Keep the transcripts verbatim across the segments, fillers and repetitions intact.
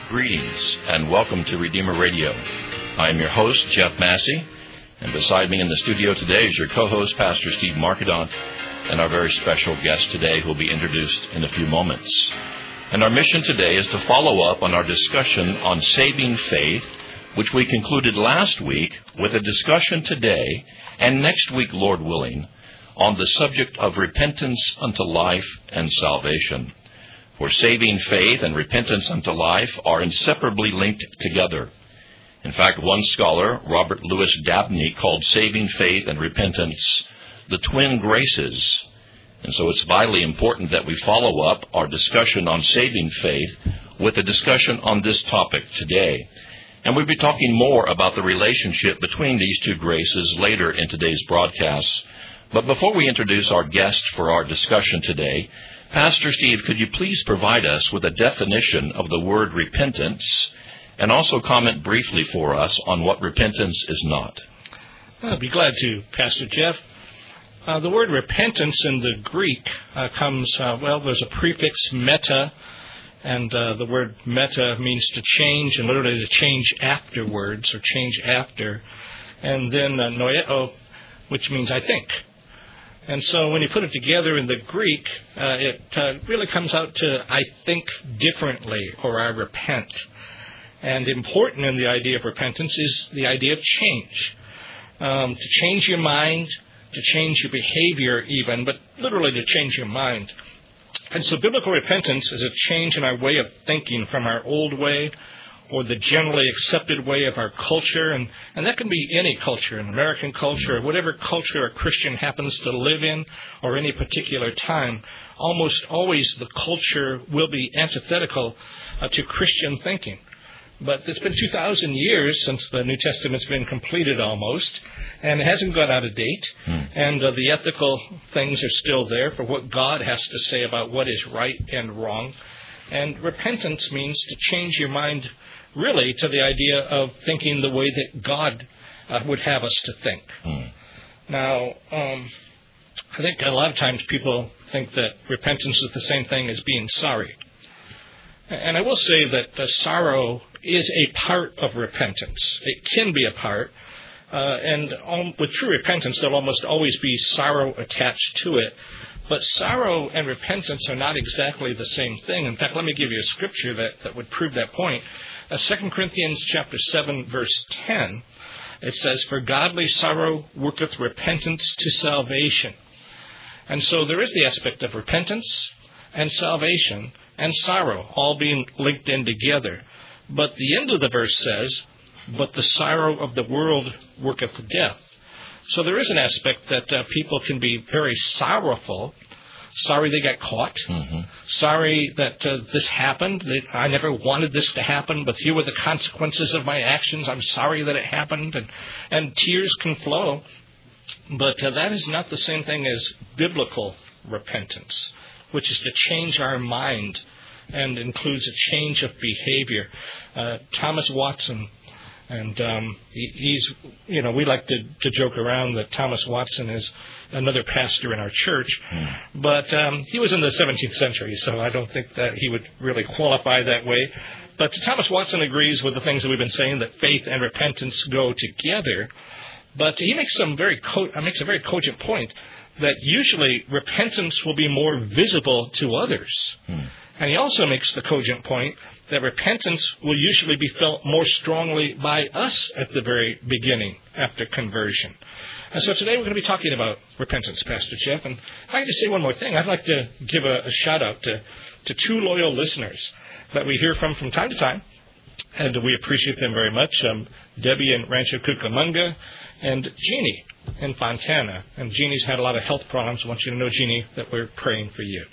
Greetings and welcome to Redeemer Radio. I am your host, Jeff Massey, and beside me in the studio today is your co-host, Pastor Steve Markedant, and our very special guest today who will be introduced in a few moments. And our mission today is to follow up on our discussion on saving faith, which we concluded last week with a discussion today and next week, Lord willing, on the subject of repentance unto life and salvation. For saving faith and repentance unto life are inseparably linked together. In fact, one scholar, Robert Louis Dabney, called saving faith and repentance the twin graces. And so it's vitally important that we follow up our discussion on saving faith with a discussion on this topic today. And we'll be talking more about the relationship between these two graces later in today's broadcast. But before we introduce our guest for our discussion today, Pastor Steve, could you please provide us with a definition of the word repentance and also comment briefly for us on what repentance is not? I'll be glad to, Pastor Jeff. Uh, the word repentance in the Greek uh, comes, uh, well, there's a prefix meta, and uh, the word meta means to change, and literally to change afterwards or change after, and then uh, noeo, which means I think. And so when you put it together in the Greek, uh, it uh, really comes out to I think differently, or I repent. And important in the idea of repentance is the idea of change. Um, to change your mind, to change your behavior even, but literally to change your mind. And so biblical repentance is a change in our way of thinking from our old way or the generally accepted way of our culture, and, and that can be any culture, an American culture, or whatever culture a Christian happens to live in, or any particular time. Almost always the culture will be antithetical uh, to Christian thinking. But it's been two thousand years since the New Testament's been completed almost, and it hasn't gone out of date, hmm. and uh, the ethical things are still there for what God has to say about what is right and wrong. And repentance means to change your mind really to the idea of thinking the way that God uh, would have us to think. Hmm. Now, um, I think a lot of times people think that repentance is the same thing as being sorry. And I will say that uh, sorrow is a part of repentance. It can be a part. Uh, and um, with true repentance, there'll almost always be sorrow attached to it. But sorrow and repentance are not exactly the same thing. In fact, let me give you a scripture that, that would prove that point. Uh, Second Corinthians chapter seven, verse ten, it says, "For godly sorrow worketh repentance to salvation." And so there is the aspect of repentance and salvation and sorrow all being linked in together. But the end of the verse says, "But the sorrow of the world worketh death." So there is an aspect that uh, people can be very sorrowful, sorry they got caught, mm-hmm. sorry that uh, this happened, that I never wanted this to happen, but here were the consequences of my actions, I'm sorry that it happened, and, and tears can flow. But uh, that is not the same thing as biblical repentance, which is to change our mind and includes a change of behavior. Uh, Thomas Watson, And um, he, he's, you know, we like to, to joke around that Thomas Watson is another pastor in our church. Mm. But um, he was in the seventeenth century, so I don't think that he would really qualify that way. But Thomas Watson agrees with the things that we've been saying, that faith and repentance go together. But he makes some very co- makes a very cogent point that usually repentance will be more visible to others. Mm. And he also makes the cogent point that repentance will usually be felt more strongly by us at the very beginning after conversion. And so today we're going to be talking about repentance, Pastor Jeff. And if I could just say one more thing, I'd like to give a, a shout out to, to two loyal listeners that we hear from from time to time. And we appreciate them very much. Um, Debbie in Rancho Cucamonga and Jeannie in Fontana. And Jeannie's had a lot of health problems. I want you to know, Jeannie, that we're praying for you.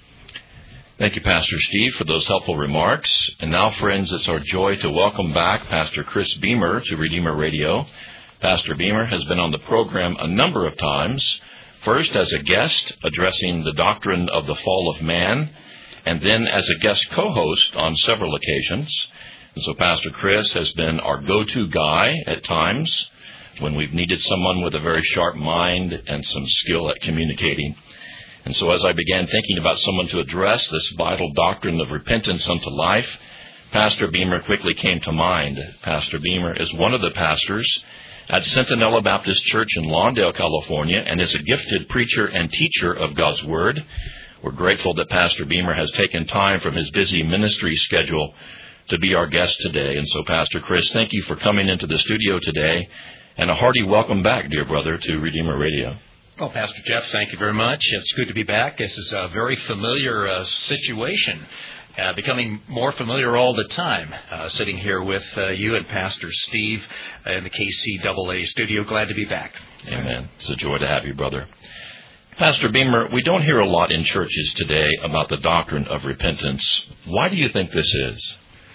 Thank you, Pastor Steve, for those helpful remarks. And now, friends, it's our joy to welcome back Pastor Chris Beamer to Redeemer Radio. Pastor Beamer has been on the program a number of times, first as a guest addressing the doctrine of the fall of man, and then as a guest co-host on several occasions. And so Pastor Chris has been our go-to guy at times when we've needed someone with a very sharp mind and some skill at communicating. And so as I began thinking about someone to address this vital doctrine of repentance unto life, Pastor Beamer quickly came to mind. Pastor Beamer is one of the pastors at Centinela Baptist Church in Lawndale, California, and is a gifted preacher and teacher of God's Word. We're grateful that Pastor Beamer has taken time from his busy ministry schedule to be our guest today. And so, Pastor Chris, thank you for coming into the studio today, and a hearty welcome back, dear brother, to Redeemer Radio. Well, Pastor Jeff, thank you very much. It's good to be back. This is a very familiar uh, situation, uh, becoming more familiar all the time, uh, sitting here with uh, you and Pastor Steve in the K C A A studio. Glad to be back. Amen. It's a joy to have you, brother. Pastor Beamer, we don't hear a lot in churches today about the doctrine of repentance. Why do you think this is?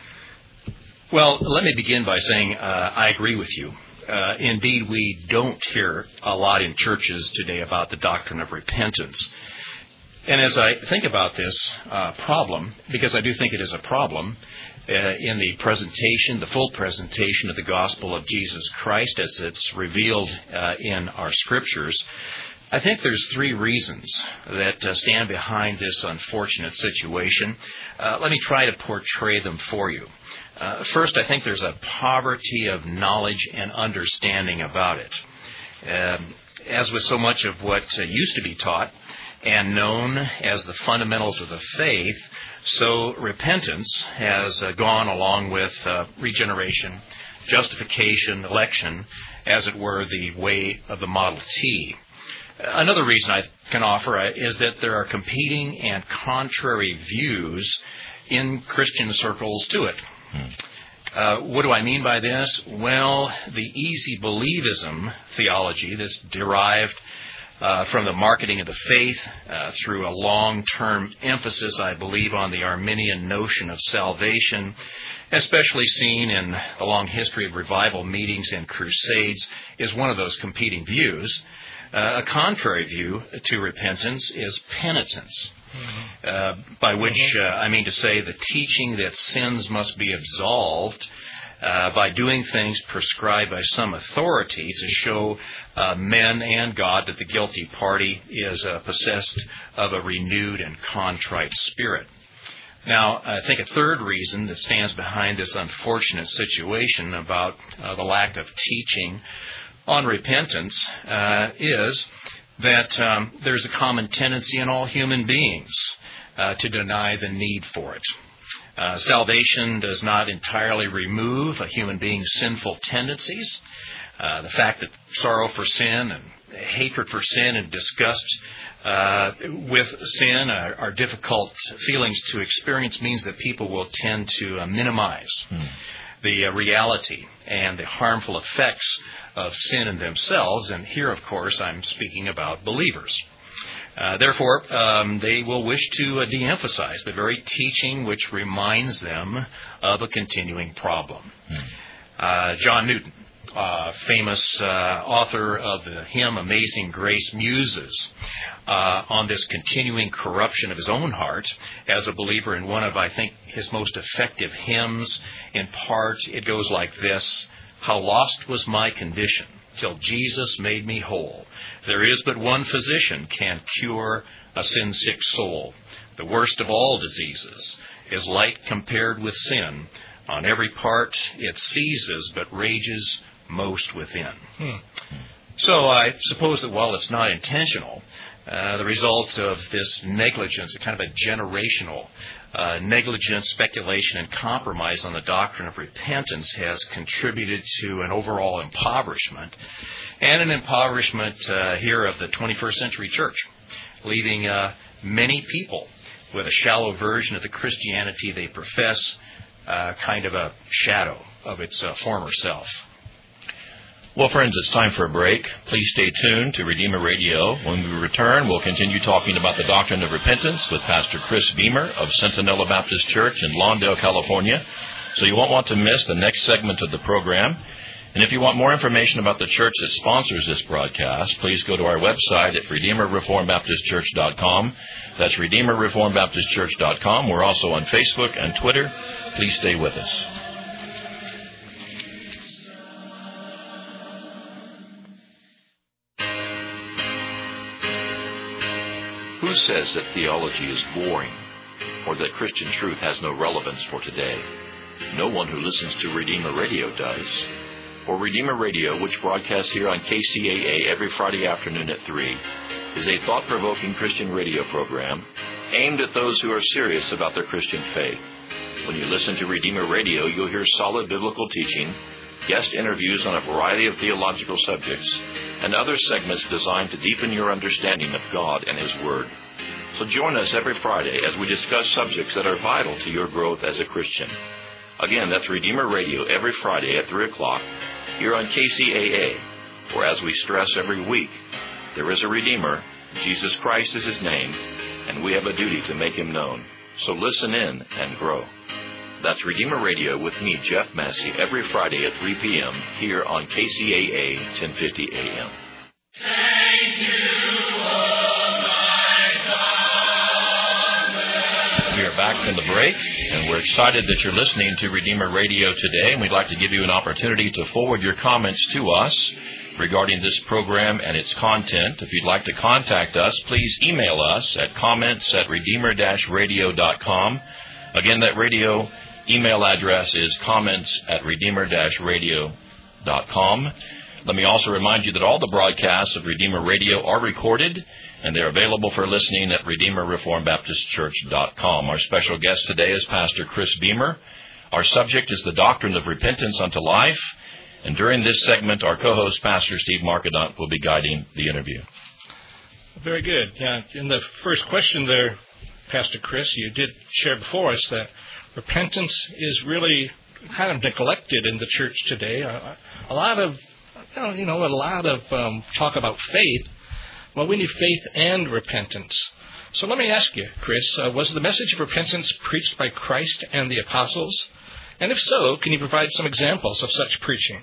Well, let me begin by saying uh, I agree with you. Uh, indeed, we don't hear a lot in churches today about the doctrine of repentance. And as I think about this uh, problem, because I do think it is a problem, uh, in the presentation, the full presentation of the gospel of Jesus Christ as it's revealed uh, in our scriptures, I think there's three reasons that uh, stand behind this unfortunate situation. Uh, let me try to portray them for you. Uh, first, I think there's a poverty of knowledge and understanding about it. Um, as with so much of what uh, used to be taught and known as the fundamentals of the faith, so repentance has uh, gone along with uh, regeneration, justification, election, as it were, the way of the Model T. Another reason I can offer is that there are competing and contrary views in Christian circles to it. Uh, what do I mean by this? Well, the easy believism theology that's derived uh, from the marketing of the faith uh, through a long-term emphasis, I believe, on the Arminian notion of salvation, especially seen in the long history of revival meetings and crusades, is one of those competing views. Uh, a contrary view to repentance is penitence, mm-hmm. uh, by which uh, I mean to say the teaching that sins must be absolved uh, by doing things prescribed by some authority to show uh, men and God that the guilty party is uh, possessed of a renewed and contrite spirit. Now, I think a third reason that stands behind this unfortunate situation about uh, the lack of teaching on repentance uh, is that um, there's a common tendency in all human beings uh, to deny the need for it. Uh, salvation does not entirely remove a human being's sinful tendencies. Uh, the fact that sorrow for sin and hatred for sin and disgust uh, with sin are, are difficult feelings to experience means that people will tend to uh, minimize mm. the uh, reality and the harmful effects of sin in themselves, and here, of course, I'm speaking about believers. Uh, therefore, um, they will wish to uh, de-emphasize the very teaching which reminds them of a continuing problem. Mm. Uh, John Newton, uh, famous uh, author of the hymn Amazing Grace, muses uh, on this continuing corruption of his own heart as a believer in one of, I think, his most effective hymns. In part, it goes like this: "How lost was my condition, till Jesus made me whole. There is but one physician can cure a sin-sick soul. The worst of all diseases is light compared with sin. On every part it seizes, but rages most within." Hmm. So I suppose that while it's not intentional, uh, the result of this negligence, a kind of a generational Uh, negligence, speculation, and compromise on the doctrine of repentance has contributed to an overall impoverishment, and an impoverishment uh, here of the twenty-first century church, leaving uh, many people with a shallow version of the Christianity they profess, uh, kind of a shadow of its uh, former self. Well, friends, it's time for a break. Please stay tuned to Redeemer Radio. When we return, we'll continue talking about the doctrine of repentance with Pastor Chris Beamer of Centinela Baptist Church in Lawndale, California. So you won't want to miss the next segment of the program. And if you want more information about the church that sponsors this broadcast, please go to our website at redeemer reformed baptist church dot com. That's redeemer reformed baptist church dot com. We're also on Facebook and Twitter. Please stay with us. Who says that theology is boring or that Christian truth has no relevance for today? No one who listens to Redeemer Radio does. For Redeemer Radio, which broadcasts here on K C A A every Friday afternoon at three, is a thought-provoking Christian radio program aimed at those who are serious about their Christian faith. When you listen to Redeemer Radio, you'll hear solid biblical teaching, guest interviews on a variety of theological subjects, and other segments designed to deepen your understanding of God and His Word. So join us every Friday as we discuss subjects that are vital to your growth as a Christian. Again, that's Redeemer Radio every Friday at three o'clock here on K C A A, where, as we stress every week, there is a Redeemer, Jesus Christ is His name, and we have a duty to make Him known. So listen in and grow. That's Redeemer Radio with me, Jeff Massey, every Friday at three p.m. here on K C A A ten fifty A M. Thank you, oh my God. We are back from the break, and we're excited that you're listening to Redeemer Radio today, and we'd like to give you an opportunity to forward your comments to us regarding this program and its content. If you'd like to contact us, please email us at comments at redeemer radio dot com. Again, that radio email address is comments at redeemer radio dot com. Let me also remind you that all the broadcasts of Redeemer Radio are recorded, and they're available for listening at redeemer reformed baptist church dot com. Our special guest today is Pastor Chris Beamer. Our subject is the doctrine of repentance unto life, and during this segment, our co-host, Pastor Steve Markadant, will be guiding the interview. Very good. Uh, in the first question there, Pastor Chris, you did share before us that repentance is really kind of neglected in the church today. A, a lot of, you know, a lot of um, talk about faith. Well, we need faith and repentance. So let me ask you, Chris, uh, was the message of repentance preached by Christ and the apostles? And if so, can you provide some examples of such preaching?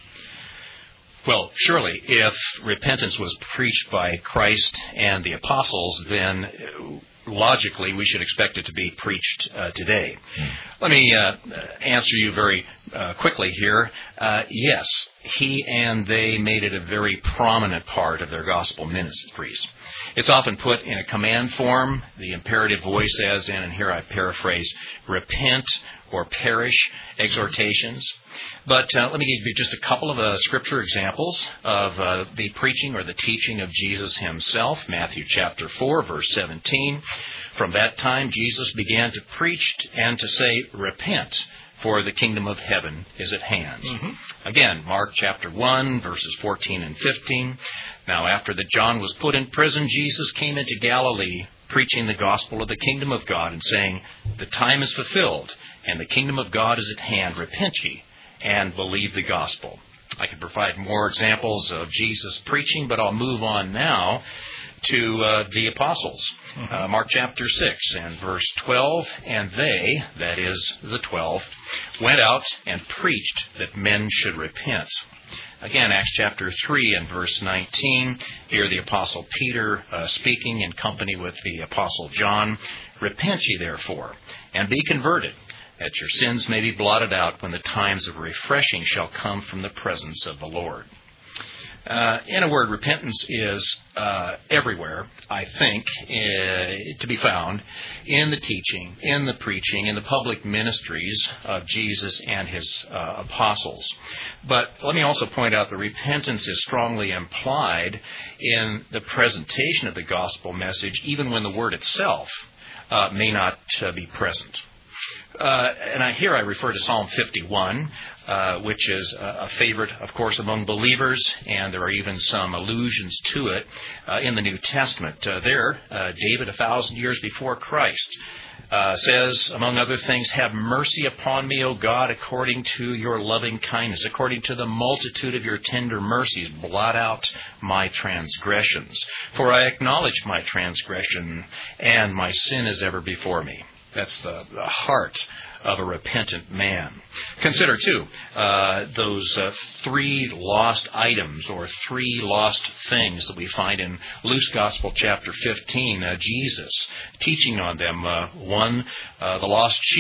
Well, surely, if repentance was preached by Christ and the apostles, then logically, we should expect it to be preached uh, today. Mm. Let me uh, answer you very uh, quickly here. Uh, yes, he and they made it a very prominent part of their gospel ministries. It's often put in a command form, the imperative voice as in, and here I paraphrase, repent or perish exhortations. But uh, let me give you just a couple of uh, scripture examples of uh, the preaching or the teaching of Jesus himself. Matthew chapter four, verse seventeen. From that time, Jesus began to preach and to say, repent, for the kingdom of heaven is at hand. Mm-hmm. Again, Mark chapter one, verses fourteen and fifteen. Now, after that John was put in prison, Jesus came into Galilee, preaching the gospel of the kingdom of God and saying, the time is fulfilled, and the kingdom of God is at hand. Repent ye and believe the gospel. I could provide more examples of Jesus preaching, but I'll move on now to uh, the apostles. Mm-hmm. Uh, Mark chapter six and verse twelve, and they, that is the twelve, went out and preached that men should repent. Again, Acts chapter three and verse nineteen, here the apostle Peter uh, speaking in company with the apostle John, repent ye therefore, and be converted, that your sins may be blotted out when the times of refreshing shall come from the presence of the Lord. Uh, in a word, repentance is uh, everywhere, I think, uh, to be found in the teaching, in the preaching, in the public ministries of Jesus and his uh, apostles. But let me also point out that repentance is strongly implied in the presentation of the gospel message, even when the word itself uh, may not uh, be present. Uh, and I, here I refer to Psalm fifty-one, uh, which is a, a favorite, of course, among believers, and there are even some allusions to it uh, in the New Testament. Uh, there, uh, David, a thousand years before Christ, uh, says, among other things, have mercy upon me, O God, according to your loving kindness, according to the multitude of your tender mercies, blot out my transgressions. For I acknowledge my transgression, and my sin is ever before me. That's the, the heart of a repentant man. Consider, too, uh, those uh, three lost items or three lost things that we find in Luke's Gospel, chapter fifteen. Uh, Jesus teaching on them. Uh, one, uh, the lost sheep.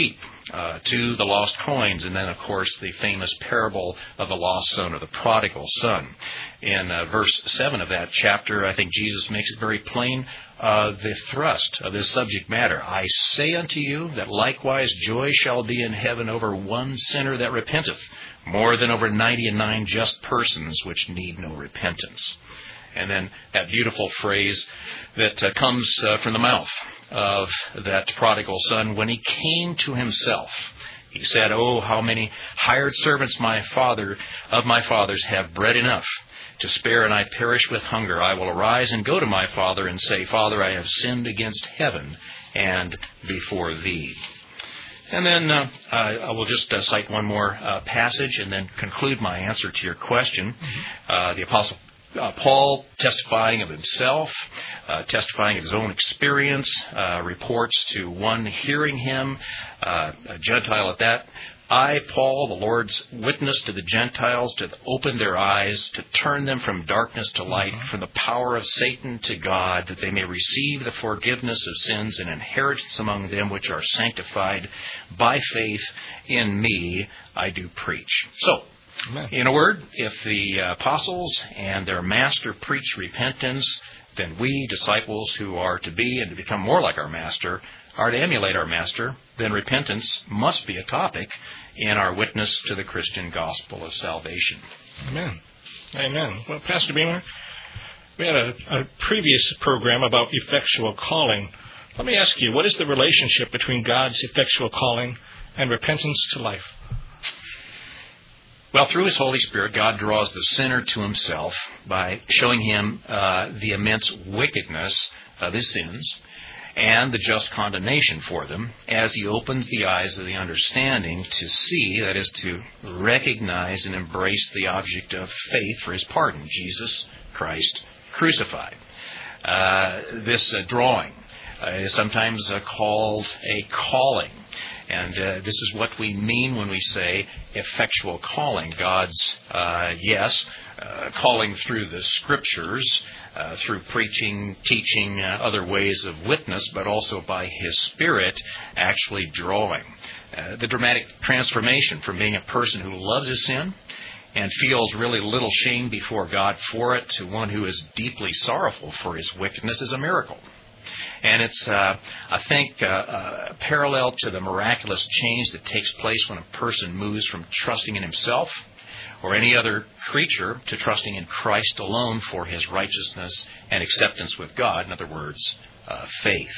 uh, to the lost coins, and then, of course, the famous parable of the lost son or the prodigal son. In uh, verse seven of that chapter, I think Jesus makes it very plain uh, the thrust of this subject matter. I say unto you that likewise joy shall be in heaven over one sinner that repenteth, more than over ninety and nine just persons which need no repentance. And then that beautiful phrase that uh, comes uh, from the mouth of that prodigal son, when he came to himself, he said, "Oh, how many hired servants my father of my father's have bread enough to spare, and I perish with hunger. I will arise and go to my father and say, Father, I have sinned against heaven and before thee." And then uh, I will just uh, cite one more uh, passage and then conclude my answer to your question. Mm-hmm. Uh, the Apostle Uh, Paul, testifying of himself, uh, testifying of his own experience, uh, reports to one hearing him, uh, a Gentile at that, "I, Paul, the Lord's witness to the Gentiles, to open their eyes, to turn them from darkness to light, from the power of Satan to God, that they may receive the forgiveness of sins and inheritance among them which are sanctified by faith in me, I do preach." So, in a word, if the apostles and their master preach repentance, then we, disciples who are to be and to become more like our master, are to emulate our master, then repentance must be a topic in our witness to the Christian gospel of salvation. Amen. Amen. Well, Pastor Beamer, we had a, a previous program about effectual calling. Let me ask you, what is the relationship between God's effectual calling and repentance to life? Well, through His Holy Spirit, God draws the sinner to Himself by showing him uh, the immense wickedness of his sins and the just condemnation for them, as He opens the eyes of the understanding to see, that is, to recognize and embrace the object of faith for his pardon, Jesus Christ crucified. Uh, this uh, drawing uh, is sometimes uh, called a calling. And uh, this is what we mean when we say effectual calling. God's, uh, yes, uh, calling through the Scriptures, uh, through preaching, teaching, uh, other ways of witness, but also by His Spirit actually drawing. Uh, the dramatic transformation from being a person who loves his sin and feels really little shame before God for it to one who is deeply sorrowful for his wickedness is a miracle. And it's, uh, I think, uh, uh, parallel to the miraculous change that takes place when a person moves from trusting in himself or any other creature to trusting in Christ alone for his righteousness and acceptance with God. In other words, uh, faith.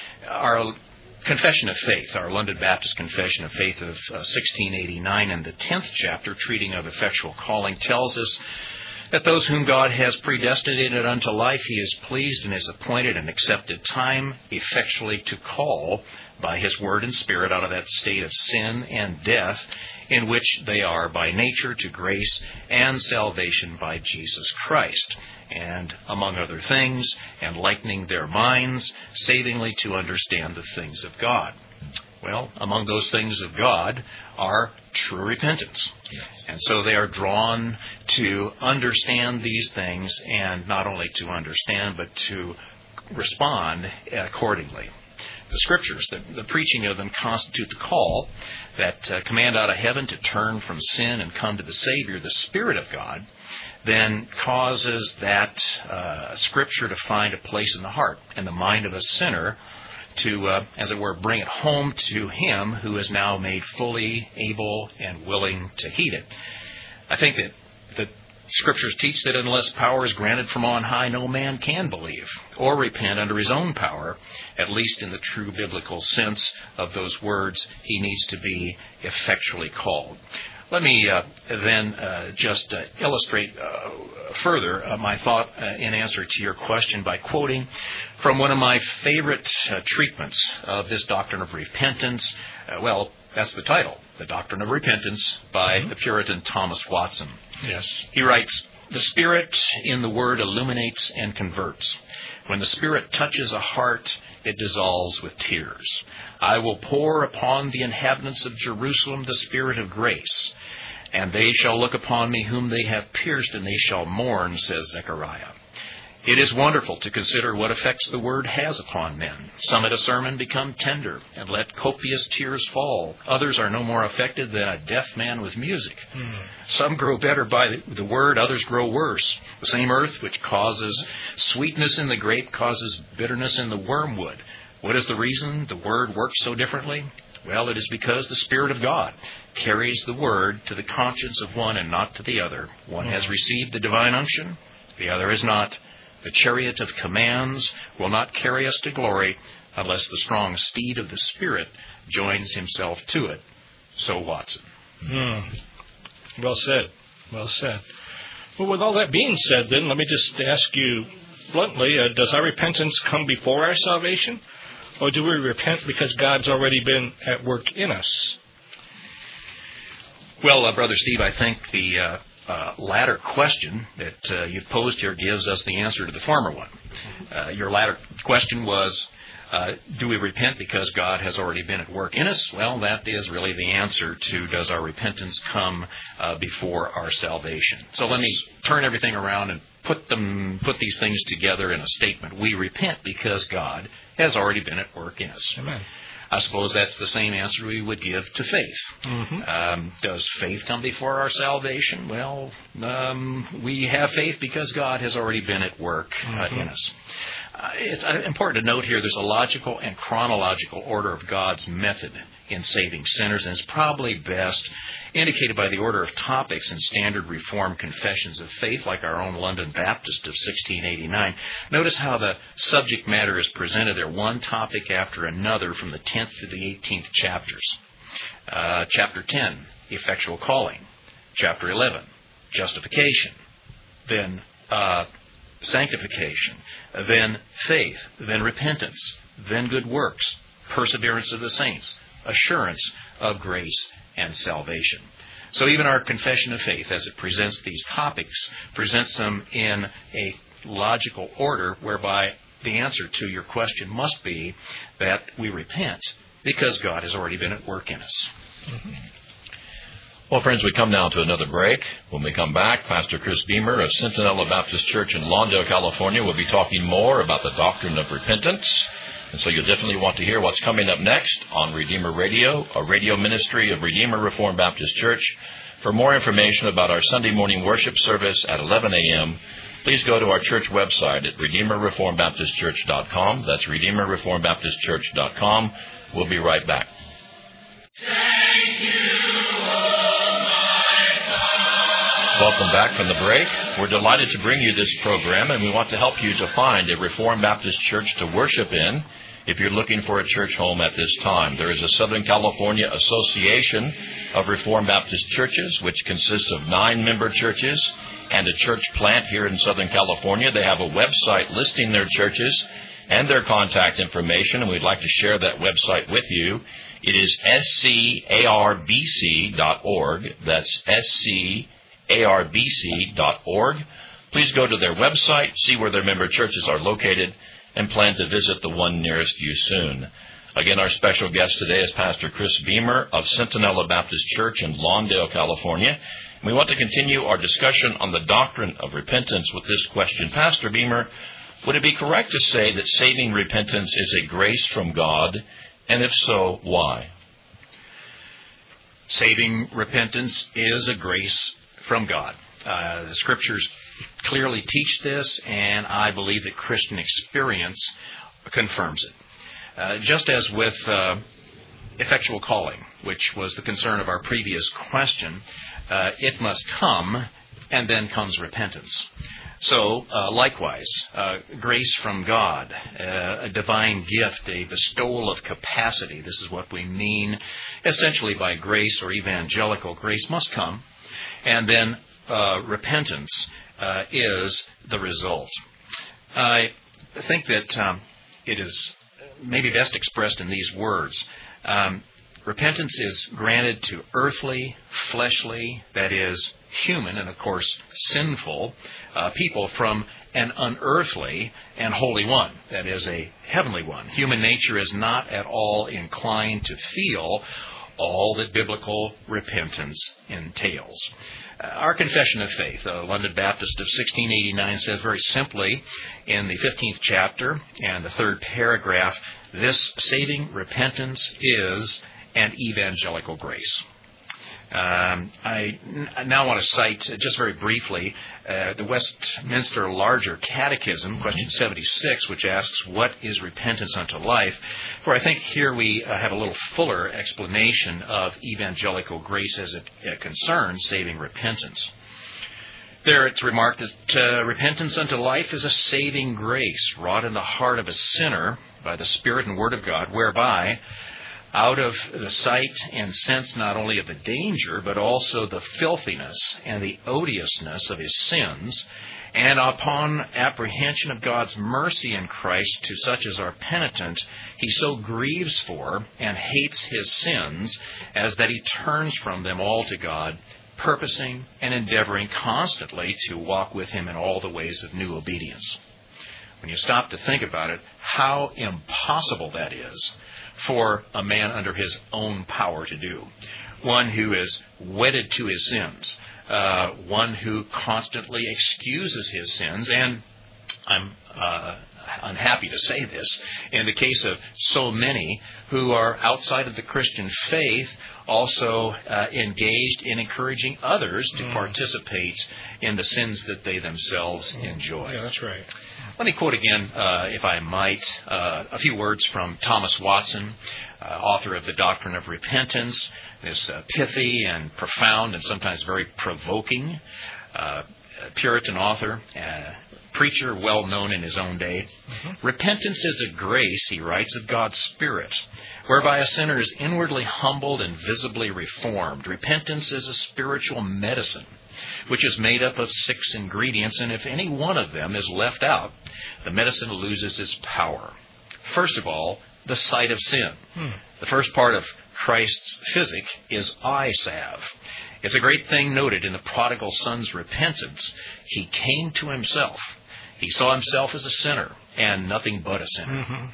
Our Confession of Faith, our London Baptist Confession of Faith of uh, sixteen eighty-nine, and the tenth chapter, treating of effectual calling, tells us that those whom God has predestinated unto life, He is pleased and has appointed an accepted time effectually to call by His word and Spirit out of that state of sin and death in which they are by nature to grace and salvation by Jesus Christ, and among other things, enlightening their minds savingly to understand the things of God. Well, among those things of God are true repentance. Yes. And so they are drawn to understand these things, and not only to understand, but to respond accordingly. The Scriptures, the, the preaching of them, constitute the call that uh, command out of heaven to turn from sin and come to the Savior. The Spirit of God then causes that uh, Scripture to find a place in the heart and the mind of a sinner to, uh, as it were, bring it home to him who is now made fully able and willing to heed it. I think that the Scriptures teach that unless power is granted from on high, no man can believe or repent under his own power, at least in the true biblical sense of those words. He needs to be effectually called. Let me uh, then uh, just uh, illustrate uh, further uh, my thought uh, in answer to your question by quoting from one of my favorite uh, treatments of this doctrine of repentance. Uh, well, that's the title, The Doctrine of Repentance, by mm-hmm. the Puritan Thomas Watson. Yes. He writes, "The Spirit in the Word illuminates and converts. When the Spirit touches a heart, it dissolves with tears. I will pour upon the inhabitants of Jerusalem the Spirit of grace, and they shall look upon me whom they have pierced, and they shall mourn," says Zechariah. It is wonderful to consider what effects the Word has upon men. Some at a sermon become tender and let copious tears fall. Others are no more affected than a deaf man with music. Mm. Some grow better by the Word, others grow worse. The same earth which causes sweetness in the grape causes bitterness in the wormwood. What is the reason the Word works so differently? Well, it is because the Spirit of God carries the Word to the conscience of one and not to the other. One mm. has received the divine unction, the other has not. The chariot of commands will not carry us to glory unless the strong steed of the Spirit joins himself to it. So, Watson. Mm. Well said. Well said. Well, with all that being said, then, let me just ask you bluntly, uh, does our repentance come before our salvation? Or do we repent because God's already been at work in us? Well, uh, Brother Steve, I think the... Uh, Uh, latter question that uh, you've posed here gives us the answer to the former one. Uh, your latter question was, uh, do we repent because God has already been at work in us? Well, that is really the answer to does our repentance come uh, before our salvation. So let me turn everything around and put them, put these things together in a statement. We repent because God has already been at work in us. Amen. I suppose that's the same answer we would give to faith. Mm-hmm. Um, does faith come before our salvation? Well, um, we have faith because God has already been at work uh, mm-hmm. in us. Uh, it's important to note here there's a logical and chronological order of God's method in saving sinners, and it's probably best indicated by the order of topics in standard Reformed confessions of faith, like our own London Baptist of sixteen eighty-nine. Notice how the subject matter is presented there, one topic after another from the tenth to the eighteenth chapters. Uh, chapter ten, effectual calling. Chapter eleven, justification. Then uh, sanctification. Then faith. Then repentance. Then good works. Perseverance of the saints. Assurance of grace and salvation. So even our confession of faith, as it presents these topics, presents them in a logical order whereby the answer to your question must be that we repent because God has already been at work in us. Mm-hmm. Well, friends, we come now to another break. When we come back, Pastor Chris Beamer of Centinela Baptist Church in Lawndale, California, will be talking more about the doctrine of repentance. And so you'll definitely want to hear what's coming up next on Redeemer Radio, a radio ministry of Redeemer Reformed Baptist Church. For more information about our Sunday morning worship service at eleven a.m., please go to our church website at redeemer reformed baptist church dot com. That's redeemer reformed baptist church dot com. We'll be right back. Thank you, oh my God. Welcome back from the break. We're delighted to bring you this program, and we want to help you to find a Reformed Baptist church to worship in. If you're looking for a church home at this time, there is a Southern California Association of Reformed Baptist Churches, which consists of nine member churches and a church plant here in Southern California. They have a website listing their churches and their contact information, and we'd like to share that website with you. It is S C A R B C dot org. That's S C A R B C dot org. Please go to their website, see where their member churches are located, and plan to visit the one nearest you soon. Again, our special guest today is Pastor Chris Beamer of Centinela Baptist Church in Lawndale, California. And we want to continue our discussion on the doctrine of repentance with this question. Pastor Beamer, would it be correct to say that saving repentance is a grace from God? And if so, why? Saving repentance is a grace from God. Uh, the Scriptures clearly teach this, and I believe that Christian experience confirms it. Uh, just as with uh, effectual calling, which was the concern of our previous question, uh, it must come, and then comes repentance. So, uh, likewise, uh, grace from God, uh, a divine gift, a bestowal of capacity. This is what we mean essentially by grace or evangelical grace must come. And then uh, repentance uh, is the result. I think that um, it is maybe best expressed in these words. Um, repentance is granted to earthly, fleshly, that is, human, and of course sinful, uh, people from an unearthly and holy one, that is, a heavenly one. Human nature is not at all inclined to feel all that biblical repentance entails. Uh, our Confession of Faith, uh, London Baptist of sixteen eighty-nine, says very simply in the fifteenth chapter and the third paragraph, this saving repentance is an evangelical grace. Um, I n- now want to cite, uh, just very briefly, uh, the Westminster Larger Catechism, question seventy-six, which asks, what is repentance unto life? For I think here we uh, have a little fuller explanation of evangelical grace as it uh, concerns saving repentance. There it's remarked that uh, repentance unto life is a saving grace wrought in the heart of a sinner by the Spirit and Word of God, whereby out of the sight and sense not only of the danger, but also the filthiness and the odiousness of his sins, and upon apprehension of God's mercy in Christ to such as are penitent, he so grieves for and hates his sins as that he turns from them all to God, purposing and endeavoring constantly to walk with him in all the ways of new obedience. When you stop to think about it, how impossible that is for a man under his own power to do. One who is wedded to his sins, uh, one who constantly excuses his sins, and I'm uh, unhappy to say this, in the case of so many who are outside of the Christian faith, also uh, engaged in encouraging others to mm. participate in the sins that they themselves mm. enjoy. Yeah, that's right. Let me quote again, uh, if I might, uh, a few words from Thomas Watson, uh, author of The Doctrine of Repentance, this uh, pithy and profound and sometimes very provoking uh, Puritan author, uh, preacher well known in his own day. Mm-hmm. Repentance is a grace, he writes, of God's Spirit, whereby a sinner is inwardly humbled and visibly reformed. Repentance is a spiritual medicine, which is made up of six ingredients, and if any one of them is left out, the medicine loses its power. First of all, the sight of sin. Hmm. The first part of Christ's physic is eye salve. It's a great thing noted in the prodigal son's repentance. He came to himself. He saw himself as a sinner and nothing but a sinner. Mm-hmm.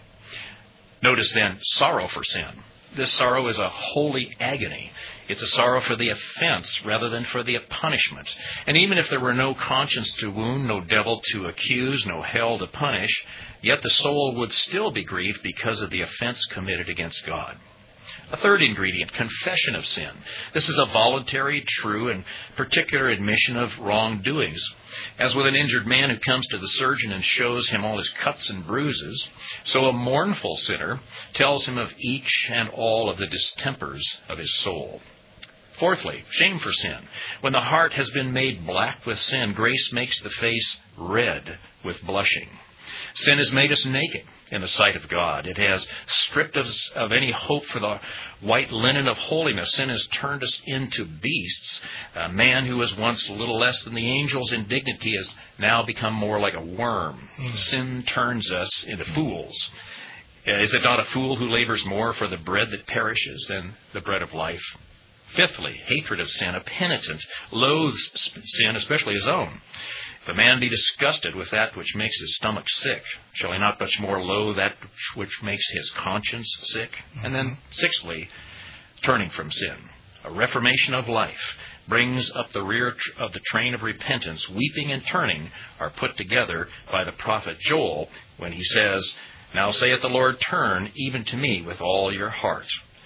Notice then sorrow for sin. This sorrow is a holy agony. It's a sorrow for the offense rather than for the punishment. And even if there were no conscience to wound, no devil to accuse, no hell to punish, yet the soul would still be grieved because of the offense committed against God. A third ingredient, confession of sin. This is a voluntary, true, and particular admission of wrongdoings. As with an injured man who comes to the surgeon and shows him all his cuts and bruises, so a mournful sinner tells him of each and all of the distempers of his soul. Fourthly, shame for sin. When the heart has been made black with sin, grace makes the face red with blushing. Sin has made us naked in the sight of God. It has stripped us of any hope for the white linen of holiness. Sin has turned us into beasts. A man who was once little less than the angels in dignity has now become more like a worm. Mm. Sin turns us into fools. Is it not a fool who labors more for the bread that perishes than the bread of life? Fifthly, hatred of sin. A penitent loathes sin, especially his own. If a man be disgusted with that which makes his stomach sick, shall he not much more loathe that which makes his conscience sick? Mm-hmm. And then, sixthly, turning from sin. A reformation of life brings up the rear of the train of repentance. Weeping and turning are put together by the prophet Joel when he says, "Now saith the Lord, turn even to me with all your heart."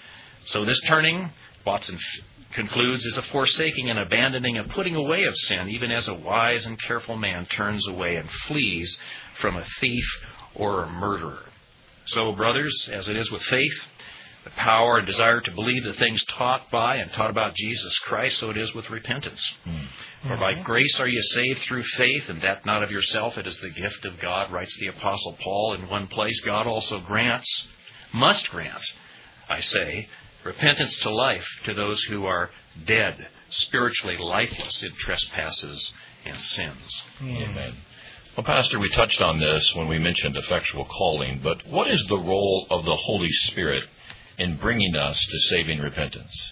So this turning, Watson concludes, is a forsaking and abandoning, a putting away of sin, even as a wise and careful man turns away and flees from a thief or a murderer. So, brothers, as it is with faith, the power and desire to believe the things taught by and taught about Jesus Christ, so it is with repentance. Mm-hmm. For by grace are you saved through faith, and that not of yourself, it is the gift of God, writes the Apostle Paul in one place. God also grants, must grant, I say, repentance to life to those who are dead, spiritually lifeless in trespasses and sins. Amen. Well, Pastor, we touched on this when we mentioned effectual calling, but what is the role of the Holy Spirit in bringing us to saving repentance?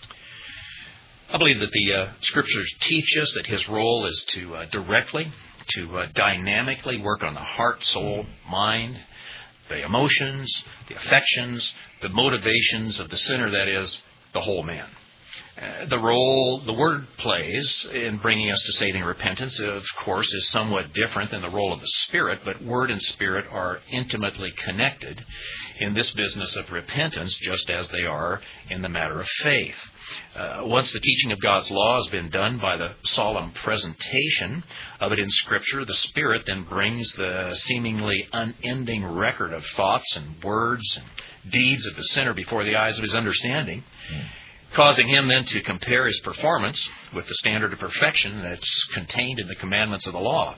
I believe that the uh, Scriptures teach us that His role is to uh, directly, to uh, dynamically work on the heart, soul, mind, the emotions, the affections, the motivations of the sinner, that is, the whole man. Uh, the role the Word plays in bringing us to saving repentance, of course, is somewhat different than the role of the Spirit, but Word and Spirit are intimately connected in this business of repentance, just as they are in the matter of faith. Uh, once the teaching of God's law has been done by the solemn presentation of it in Scripture, the Spirit then brings the seemingly unending record of thoughts and words and deeds of the sinner before the eyes of his understanding, mm. causing him then to compare his performance with the standard of perfection that's contained in the commandments of the law.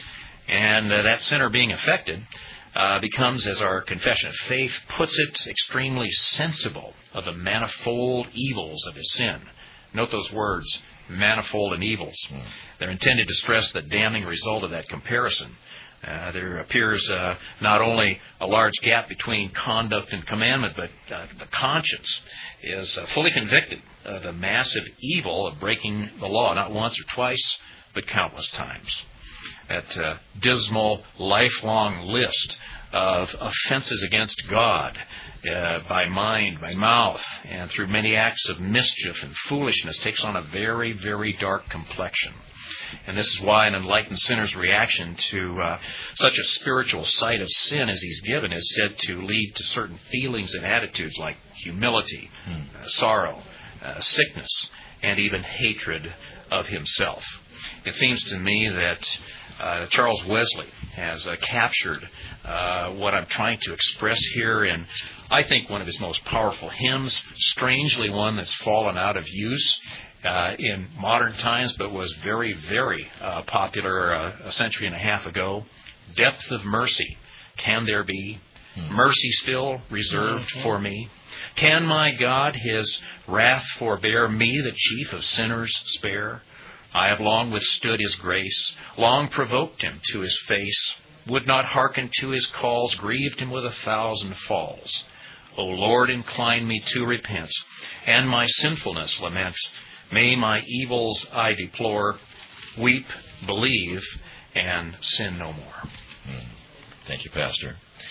And uh, that sinner being affected uh, becomes, as our confession of faith puts it, extremely sensible of the manifold evils of his sin. Note those words, manifold and evils. Mm. They're intended to stress the damning result of that comparison. Uh, there appears uh, not only a large gap between conduct and commandment, but uh, the conscience is uh, fully convicted of the massive evil of breaking the law, not once or twice, but countless times. That uh, dismal, lifelong list of offenses against God uh, by mind, by mouth, and through many acts of mischief and foolishness takes on a very, very dark complexion. And this is why an enlightened sinner's reaction to uh, such a spiritual sight of sin as he's given is said to lead to certain feelings and attitudes like humility, hmm. uh, sorrow, uh, sickness, and even hatred of himself. It seems to me that uh, Charles Wesley has uh, captured uh, what I'm trying to express here in, I think, one of his most powerful hymns, strangely one that's fallen out of use Uh, in modern times, but was very, very uh, popular uh, a century and a half ago. Depth of mercy, can there be? Hmm. Mercy still reserved mm-hmm. for me? Can my God his wrath forbear, me, the chief of sinners, spare? I have long withstood his grace, long provoked him to his face, would not hearken to his calls, grieved him with a thousand falls. O Lord, incline me to repent, and my sinfulness lament. May my evils I deplore, weep, believe, and sin no more. Mm. Thank you, Pastor.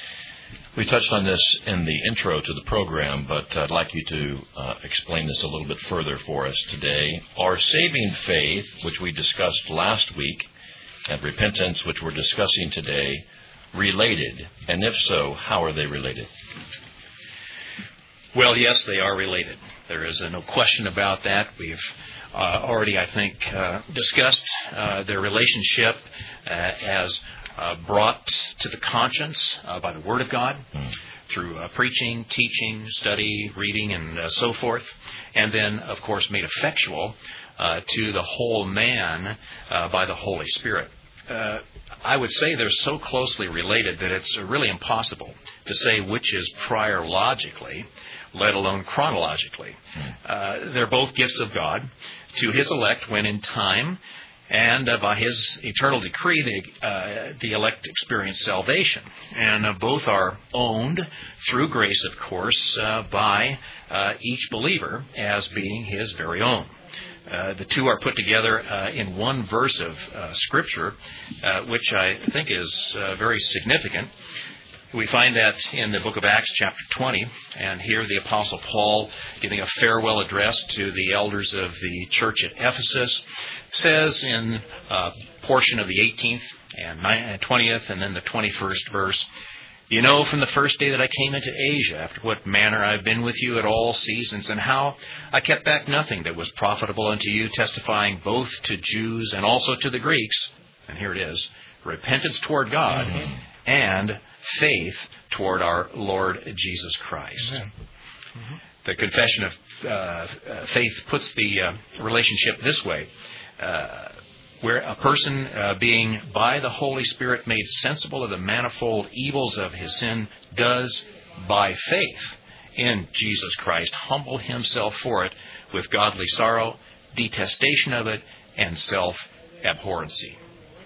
We touched on this in the intro to the program, but I'd like you to uh, explain this a little bit further for us today. Are saving faith, which we discussed last week, and repentance, which we're discussing today, related? And if so, how are they related? Well, yes, they are related. There is uh, no question about that. We've uh, already, I think, uh, discussed uh, their relationship uh, as uh, brought to the conscience uh, by the Word of God mm. through uh, preaching, teaching, study, reading, and uh, so forth. And then, of course, made effectual uh, to the whole man uh, by the Holy Spirit. Uh, I would say they're so closely related that it's really impossible to say which is prior logically, let alone chronologically. Uh, they're both gifts of God to his elect when in time, and uh, by his eternal decree, the, uh, the elect experience salvation. And uh, both are owned through grace, of course, uh, by uh, each believer as being his very own. Uh, the two are put together uh, in one verse of uh, Scripture, uh, which I think is uh, very significant. We find that in the book of Acts, chapter twenty, and here the Apostle Paul, giving a farewell address to the elders of the church at Ephesus, says in a portion of the eighteenth and twentieth and then the twenty-first verse, "You know from the first day that I came into Asia, after what manner I have been with you at all seasons, and how I kept back nothing that was profitable unto you, testifying both to Jews and also to the Greeks," and here it is, "repentance toward God mm-hmm. and faith toward our Lord Jesus Christ." Mm-hmm. The confession of uh, faith puts the uh, relationship this way, uh, where a person uh, being by the Holy Spirit made sensible of the manifold evils of his sin does, by faith in Jesus Christ, humble himself for it with godly sorrow, detestation of it, and self-abhorrency.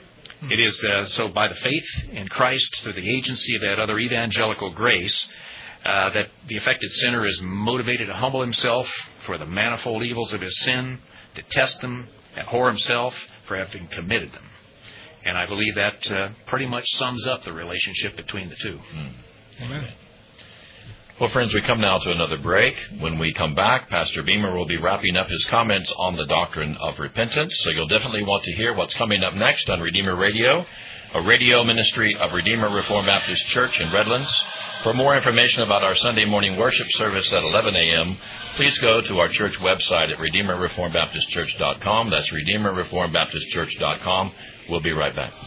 It is uh, so by the faith in Christ, through the agency of that other evangelical grace, uh, that the affected sinner is motivated to humble himself for the manifold evils of his sin, detest them, abhor himself for having committed them. And I believe that uh, pretty much sums up the relationship between the two. Mm. Amen. Well, friends, we come now to another break. When we come back, Pastor Beamer will be wrapping up his comments on the doctrine of repentance. So you'll definitely want to hear what's coming up next on Redeemer Radio, a radio ministry of Redeemer Reformed Baptist Church in Redlands. For more information about our Sunday morning worship service at eleven a.m., please go to our church website at redeemer reformed baptist church dot com. That's redeemer reformed baptist church dot com. We'll be right back.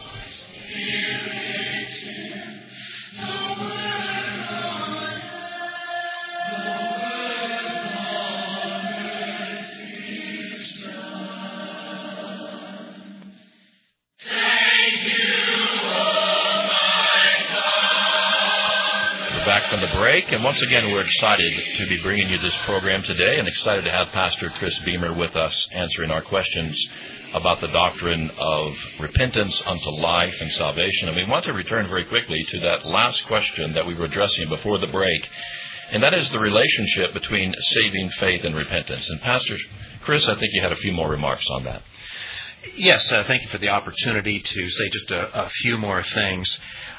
Back from the break, and once again we're excited to be bringing you this program today, and excited to have Pastor Chris Beamer with us answering our questions about the doctrine of repentance unto life and salvation. And we want to return very quickly to that last question that we were addressing before the break, and that is the relationship between saving faith and repentance. And Pastor Chris, I think you had a few more remarks on that. Yes, uh, thank you for the opportunity to say just a, a few more things.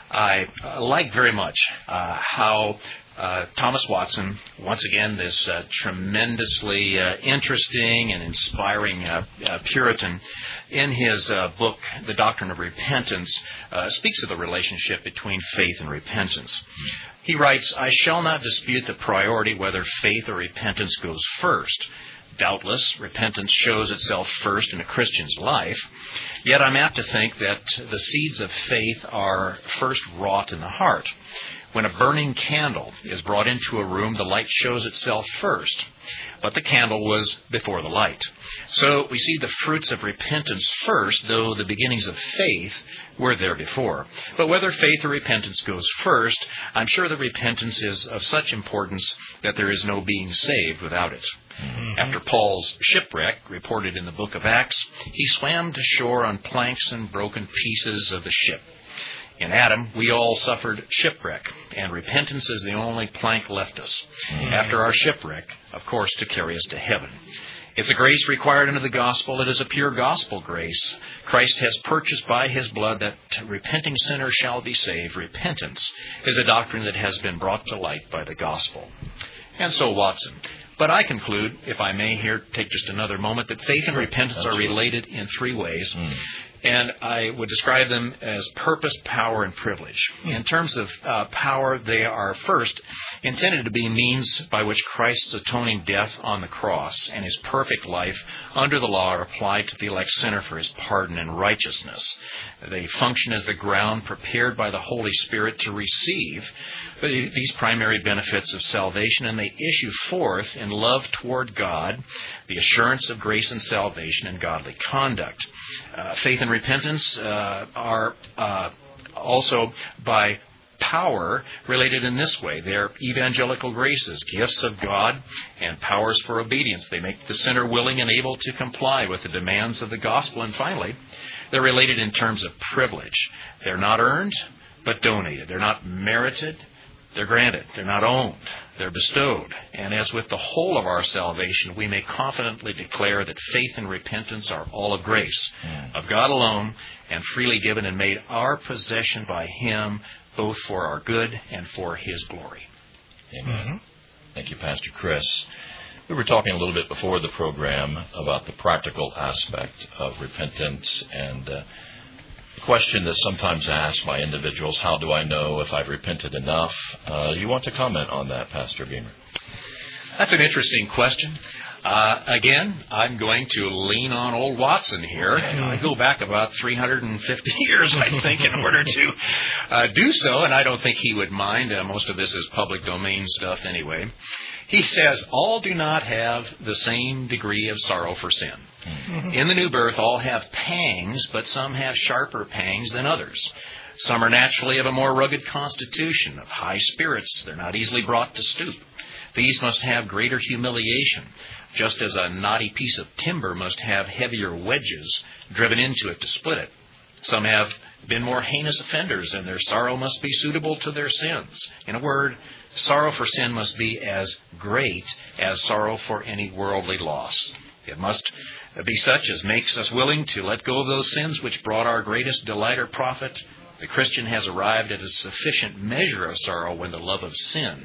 I uh, like very much uh, how uh, Thomas Watson, once again, this uh, tremendously uh, interesting and inspiring uh, uh, Puritan, in his uh, book, The Doctrine of Repentance, uh, speaks of the relationship between faith and repentance. He writes, "I shall not dispute the priority whether faith or repentance goes first. Doubtless, repentance shows itself first in a Christian's life. Yet I'm apt to think that the seeds of faith are first wrought in the heart. When a burning candle is brought into a room, the light shows itself first. But the candle was before the light. So we see the fruits of repentance first, though the beginnings of faith were there before. But whether faith or repentance goes first, I'm sure that repentance is of such importance that there is no being saved without it." Mm-hmm. After Paul's shipwreck, reported in the book of Acts, he swam to shore on planks and broken pieces of the ship. In Adam, we all suffered shipwreck, and repentance is the only plank left us, mm-hmm. after our shipwreck, of course, to carry us to heaven. It's a grace required under the gospel. It is a pure gospel grace. Christ has purchased by his blood that repenting sinners shall be saved. Repentance is a doctrine that has been brought to light by the gospel. And so Watson. But I conclude, if I may here take just another moment, that faith and repentance are related in three ways. Mm. And I would describe them as purpose, power, and privilege. In terms of uh, power, they are first intended to be means by which Christ's atoning death on the cross and his perfect life under the law are applied to the elect sinner for his pardon and righteousness. They function as the ground prepared by the Holy Spirit to receive these primary benefits of salvation, and they issue forth in love toward God, the assurance of grace and salvation, and godly conduct. Uh, faith and repentance uh, are uh, also by power related in this way. They're evangelical graces, gifts of God, and powers for obedience. They make the sinner willing and able to comply with the demands of the gospel. And finally, they're related in terms of privilege. They're not earned, but donated. They're not merited, they're granted. They're not owned, they're bestowed. And as with the whole of our salvation, we may confidently declare that faith and repentance are all of grace, mm. of God alone, and freely given and made our possession by him, both for our good and for his glory. Amen. Mm-hmm. Thank you, Pastor Chris. We were talking a little bit before the program about the practical aspect of repentance, and uh, the question that's sometimes asked by individuals, how do I know if I've repented enough? Uh, you want to comment on that, Pastor Beamer? That's an interesting question. Uh, again, I'm going to lean on old Watson here. I go back about three hundred fifty years, I think, in order to uh, do so, and I don't think he would mind. Uh, most of this is public domain stuff anyway. He says, all do not have the same degree of sorrow for sin. Mm-hmm. In the new birth, all have pangs, but some have sharper pangs than others. Some are naturally of a more rugged constitution, of high spirits. They're not easily brought to stoop. These must have greater humiliation, just as a knotty piece of timber must have heavier wedges driven into it to split it. Some have been more heinous offenders, and their sorrow must be suitable to their sins. In a word, sorrow for sin must be as great as sorrow for any worldly loss. It must be such as makes us willing to let go of those sins which brought our greatest delight or profit. The Christian has arrived at a sufficient measure of sorrow when the love of sin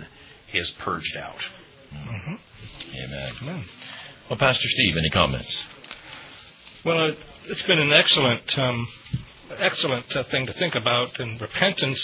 is purged out. Mm-hmm. Amen. Amen. Well, Pastor Steve, any comments? Well, it's been an excellent, um, excellent uh, thing to think about. And repentance,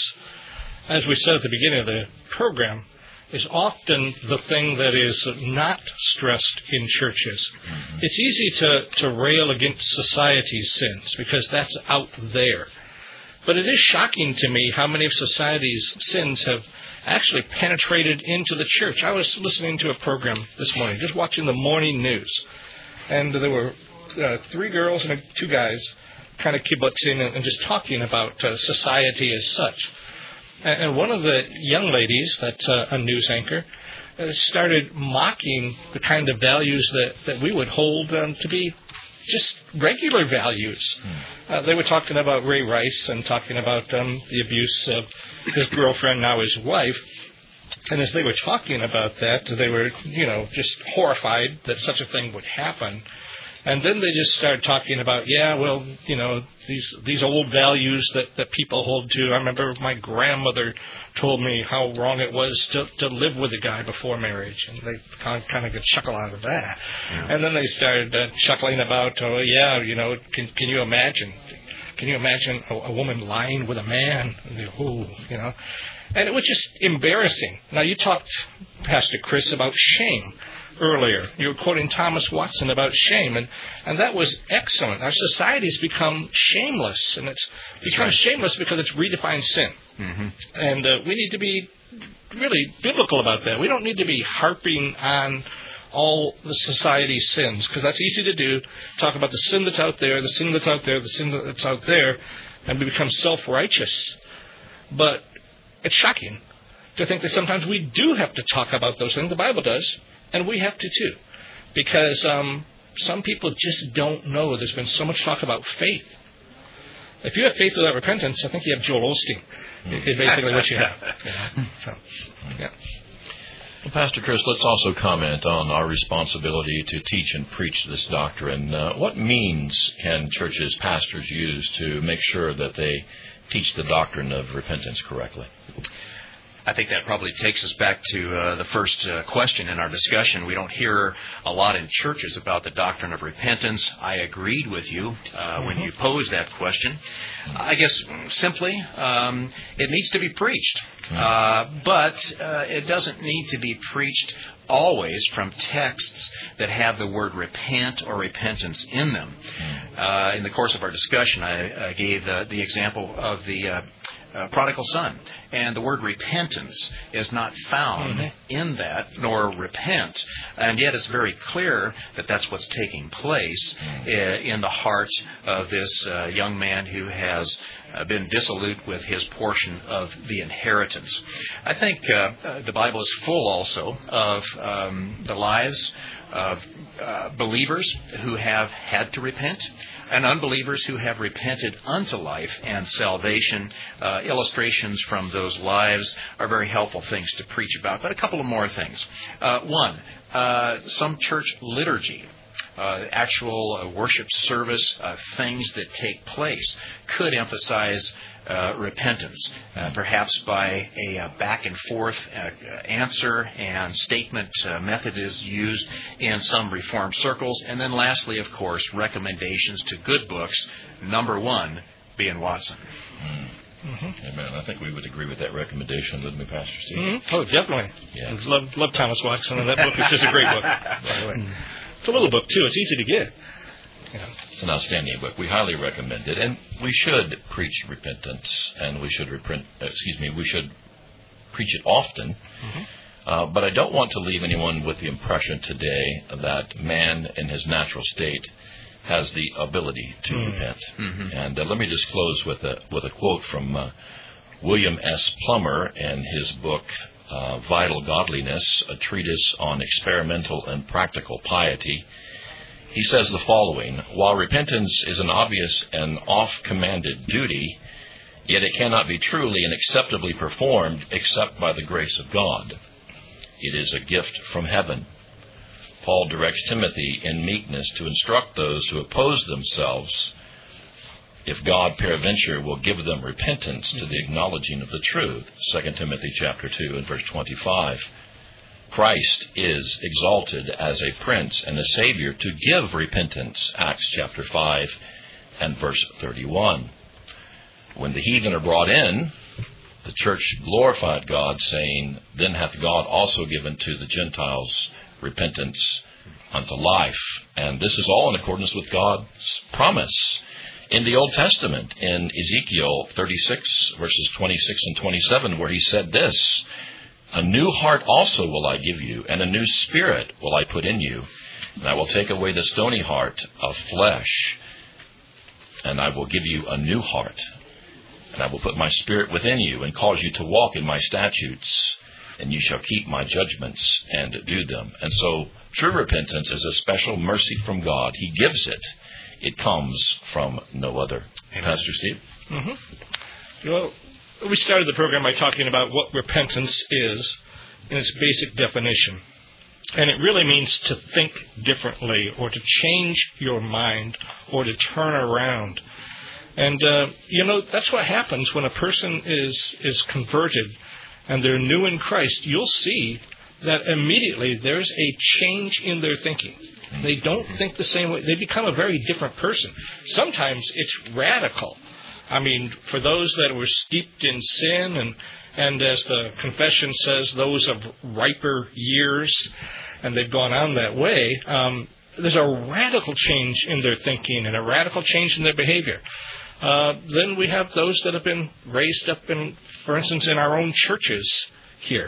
as we said at the beginning of the program, is often the thing that is not stressed in churches. Mm-hmm. It's easy to, to rail against society's sins because that's out there. But it is shocking to me how many of society's sins have actually penetrated into the church. I was listening to a program this morning, just watching the morning news, and there were uh, three girls and two guys kind of kibbutzing and, and just talking about uh, society as such. And, and one of the young ladies, that's uh, a news anchor, uh, started mocking the kind of values that, that we would hold um, to be just regular values. Hmm. Uh, they were talking about Ray Rice and talking about um, the abuse of his girlfriend, now his wife. And as they were talking about that, they were, you know, just horrified that such a thing would happen. And then they just started talking about, yeah, well, you know, these these old values that, that people hold to. I remember my grandmother told me how wrong it was to, to live with a guy before marriage. And they kind of, kind of get chuckle out of that. Yeah. And then they started uh, chuckling about, oh, yeah, you know, can can you imagine? Can you imagine a, a woman lying with a man? And they, oh, you know. And it was just embarrassing. Now, you talked, Pastor Chris, about shame earlier. You were quoting Thomas Watson about shame, and, and that was excellent. Our society's become shameless, and it's become right. shameless because it's redefined sin. Mm-hmm. And uh, we need to be really biblical about that. We don't need to be harping on all the society's sins, because that's easy to do. Talk about the sin that's out there, the sin that's out there, the sin that's out there, and we become self-righteous. But it's shocking to think that sometimes we do have to talk about those things. The Bible does. And we have to too, because um, some people just don't know. There's been so much talk about faith. If you have faith without repentance, I think you have Joel Osteen. Is basically what you have. You know? So, yeah. Well, Pastor Chris, let's also comment on our responsibility to teach and preach this doctrine. Uh, what means can churches, pastors use to make sure that they teach the doctrine of repentance correctly? I think that probably takes us back to uh, the first uh, question in our discussion. We don't hear a lot in churches about the doctrine of repentance. I agreed with you uh, when you posed that question. I guess simply, um, it needs to be preached. Uh, but uh, it doesn't need to be preached always from texts that have the word repent or repentance in them. Uh, in the course of our discussion, I, I gave uh, the example of the uh, Uh, prodigal son. And the word repentance is not found mm-hmm. in that, nor repent. And yet it's very clear that that's what's taking place uh, in the heart of this uh, young man who has uh, been dissolute with his portion of the inheritance. I think uh, uh, the Bible is full also of um, the lives of uh, believers who have had to repent, and unbelievers who have repented unto life and salvation. Uh, illustrations from those lives are very helpful things to preach about. But a couple of more things. Uh, one, uh, some church liturgy, uh, actual uh, worship service, uh, things that take place could emphasize Uh, repentance, uh, perhaps by a uh, back and forth uh, answer and statement uh, method is used in some Reformed circles. And then lastly, of course, recommendations to good books. Number one being Watson. Mm. Mm-hmm. Amen. I think we would agree with that recommendation, wouldn't we, Pastor Steve? Mm-hmm. Oh, definitely. Yeah. Love, love Thomas Watson, and that book is just a great book, by the way. It's a little book, too. It's easy to get. Yeah. It's an outstanding book. We highly recommend it, and we should preach repentance, and we should repent. Excuse me, we should preach it often. Mm-hmm. Uh, but I don't want to leave anyone with the impression today that man in his natural state has the ability to mm-hmm. repent. Mm-hmm. And uh, let me just close with a with a quote from uh, William S. Plummer in his book uh, "Vital Godliness: A Treatise on Experimental and Practical Piety." He says the following: while repentance is an obvious and oft-commanded duty, yet it cannot be truly and acceptably performed except by the grace of God. It is a gift from heaven. Paul directs Timothy in meekness to instruct those who oppose themselves, if God peradventure will give them repentance to the acknowledging of the truth. Second Timothy chapter two and verse twenty-five. Christ is exalted as a prince and a savior to give repentance, Acts chapter five and verse thirty-one. When the heathen are brought in, the church glorified God, saying, Then hath God also given to the Gentiles repentance unto life. And this is all in accordance with God's promise in the Old Testament, in Ezekiel thirty-six, verses twenty-six and twenty-seven, where he said this, A new heart also will I give you, and a new spirit will I put in you. And I will take away the stony heart of flesh, and I will give you a new heart. And I will put my spirit within you, and cause you to walk in my statutes, and you shall keep my judgments and do them. And so true repentance is a special mercy from God. He gives it. It comes from no other. Amen. Pastor Steve? Mm-hmm. Well, we started the program by talking about what repentance is in its basic definition. And it really means to think differently, or to change your mind, or to turn around. And, uh, you know, that's what happens when a person is, is converted and they're new in Christ. You'll see that immediately there's a change in their thinking. They don't think the same way. They become a very different person. Sometimes it's radical. I mean, for those that were steeped in sin, and, and as the confession says, those of riper years, and they've gone on that way, um, there's a radical change in their thinking and a radical change in their behavior. Uh, then we have those that have been raised up in, for instance, in our own churches here.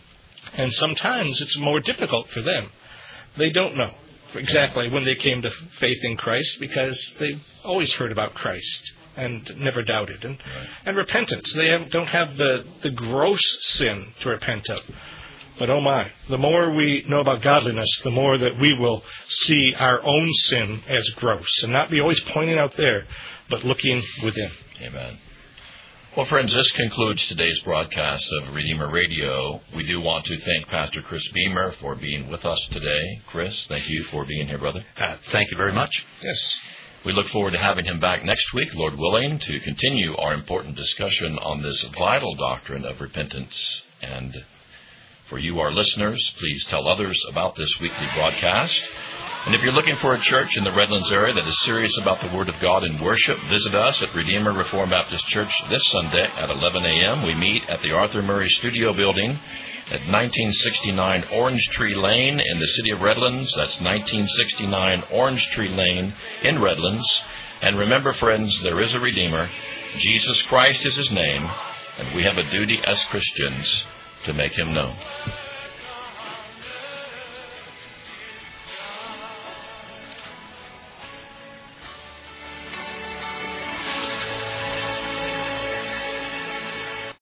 And sometimes it's more difficult for them. They don't know exactly when they came to faith in Christ, because they've always heard about Christ and never doubted. And, right. and repentance, they have, don't have the, the gross sin to repent of. But oh my, the more we know about godliness, the more that we will see our own sin as gross, and not be always pointing out there, but looking within. Amen. Well, friends, this concludes today's broadcast of Redeemer Radio. We do want to thank Pastor Chris Beamer for being with us today. Chris, thank you for being here, brother. Uh, thank you very much. Yes. We look forward to having him back next week, Lord willing, to continue our important discussion on this vital doctrine of repentance. And for you, our listeners, please tell others about this weekly broadcast. And if you're looking for a church in the Redlands area that is serious about the Word of God in worship, visit us at Redeemer Reformed Baptist Church this Sunday at eleven a.m. We meet at the Arthur Murray Studio Building at nineteen sixty-nine Orange Tree Lane in the city of Redlands. That's nineteen sixty-nine Orange Tree Lane in Redlands. And remember, friends, there is a Redeemer. Jesus Christ is His name, and we have a duty as Christians to make Him known.